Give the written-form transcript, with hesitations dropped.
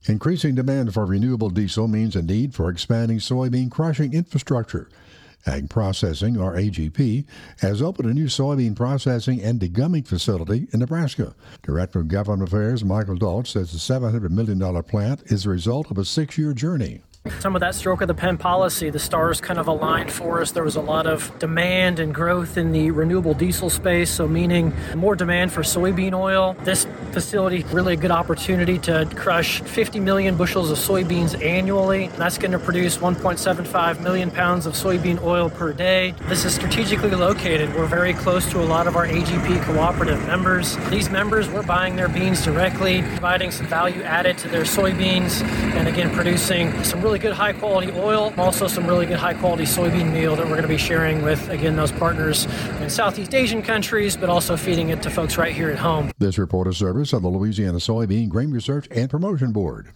Increasing demand for renewable diesel means a need for expanding soybean crushing infrastructure. Ag Processing, or AGP, has opened a new soybean processing and degumming facility in Nebraska. Director of Government Affairs Michael Dolch says the $700 million plant is the result of a 6-year journey. Some of that stroke of the pen policy, the stars kind of aligned for us. There was a lot of demand and growth in the renewable diesel space, so meaning more demand for soybean oil. This facility, really a good opportunity to crush 50 million bushels of soybeans annually. That's going to produce 1.75 million pounds of soybean oil per day. This is strategically located. We're very close to a lot of our AGP cooperative members. These members, we're buying their beans directly, providing some value added to their soybeans, and again, producing some really good high quality oil, also some really good high quality soybean meal that we're going to be sharing with, again, those partners in Southeast Asian countries, but also feeding it to folks right here at home. This report is service of the Louisiana Soybean Grain Research and Promotion Board.